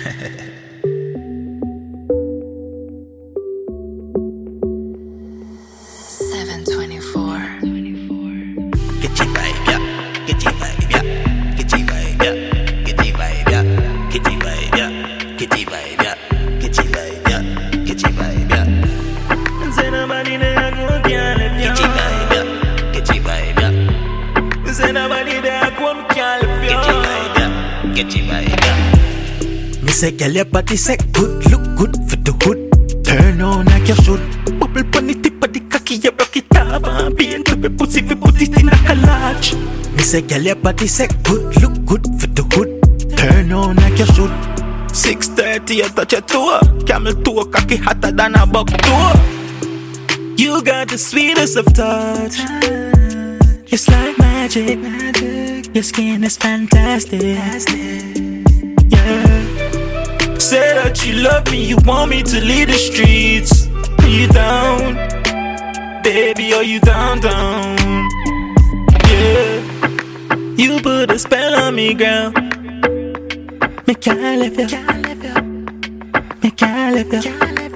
724. Get your vibe, yeah. Get your vibe, yeah. Get your vibe, yeah. Get your vibe, yeah. Get your vibe, yeah. Get your vibe, yeah. Get your vibe, yeah. Get your vibe, yeah. Say nobody there go can't lift you. Get your vibe, yeah. Get your vibe, yeah. Say nobody there go can't lift you. Get your vibe, yeah. Get your vibe, yeah. Me say, girl, your body say good, look good for the hood. Turn on like you should. Bubble pon the tip of the cocky, you rock it up. Being to be pussy, fi put it in a collage. Me say, girl, your body say good, look good for the hood. Turn on like you should. 6:30, you touch your toe. Camel toe, cocky hotter than a buck toe. You got the sweetest of touch. It's like magic. Your skin is fantastic. Yeah. Say that you love me, you want me to lead the streets. Are you down? Baby, are you down? Yeah. You put a spell on me, girl. Me can't leave you. Me can't leave you.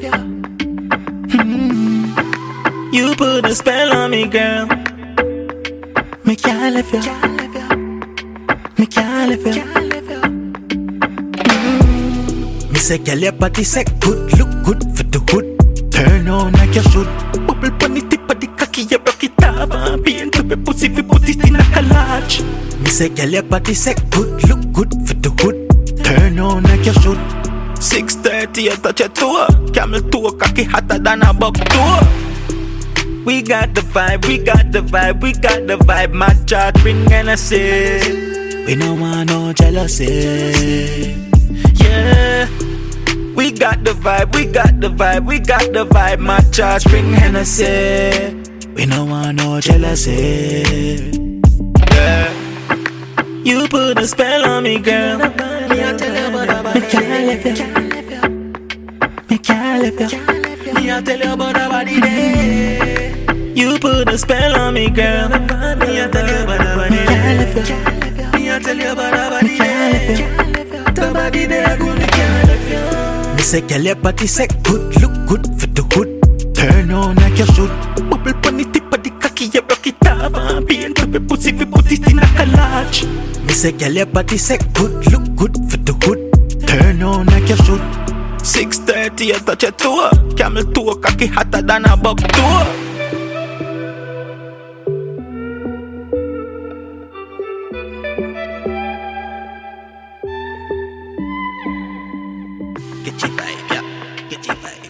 You put a spell on me, girl. Me can't leave you. Me can't leave you. Me say, girl, your body say good, look good for the hood. Turn on like you should. Bubble pon the tip of the cocky, you rock it up. Being to be pussy, fi put it in a collage. Me say, girl, your body say good, look good for the hood. Turn on like you should. 6:30, you touch your toe. Camel toe, cocky hotter than a buck toe. We got the vibe, we got the vibe, we got the vibe. My chart bring Hennessy. We no want no jealousy. Yeah. We got the vibe, we got the vibe, we got the vibe. My chart bring Hennessy. We no want no jealousy. Yeah. You put a spell on me, girl. Me can't leave you. Me can't leave you. Me I tell you about the body there. You put a spell on me, girl. Me I tell you about the body there. Me I tell you about the body there. The body there good, me can't lift you. Me say, girl, your body say good, look good for the hood. Turn on like you should. Bubble pon the tip of the cocky, you rock it up. Being to be pussy, fi put it in a collage. Me say, girl, your body say good, look good for the hood. Turn on like you should. 6:30, you touch your toe. Camel toe, cocky hotter than a buck toe. Get your vibe, yeah. Get your vibe.